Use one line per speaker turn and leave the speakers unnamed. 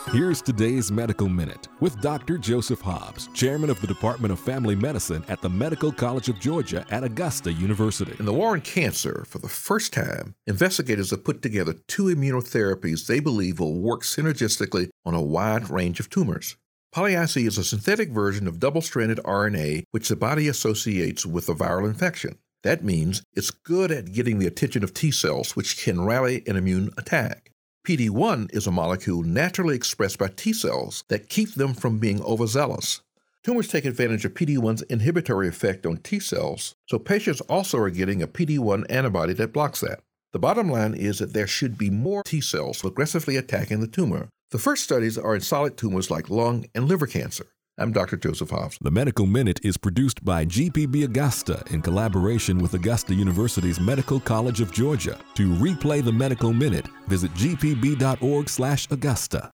Here's today's Medical Minute with Dr. Joseph Hobbs, Chairman of the Department of Family Medicine at the Medical College of Georgia at Augusta University.
In the war on cancer, for the first time, investigators have put together 2 immunotherapies they believe will work synergistically on a wide range of tumors. Poly-IC is a synthetic version of double-stranded RNA which the body associates with a viral infection. That means it's good at getting the attention of T cells, which can rally an immune attack. PD-1 is a molecule naturally expressed by T cells that keep them from being overzealous. Tumors take advantage of PD-1's inhibitory effect on T cells, so patients also are getting a PD-1 antibody that blocks that. The bottom line is that there should be more T cells aggressively attacking the tumor. The first studies are in solid tumors like lung and liver cancer. I'm Dr. Joseph Hobbs.
The Medical Minute is produced by GPB Augusta in collaboration with Augusta University's Medical College of Georgia. To replay the Medical Minute, visit gpb.org/Augusta.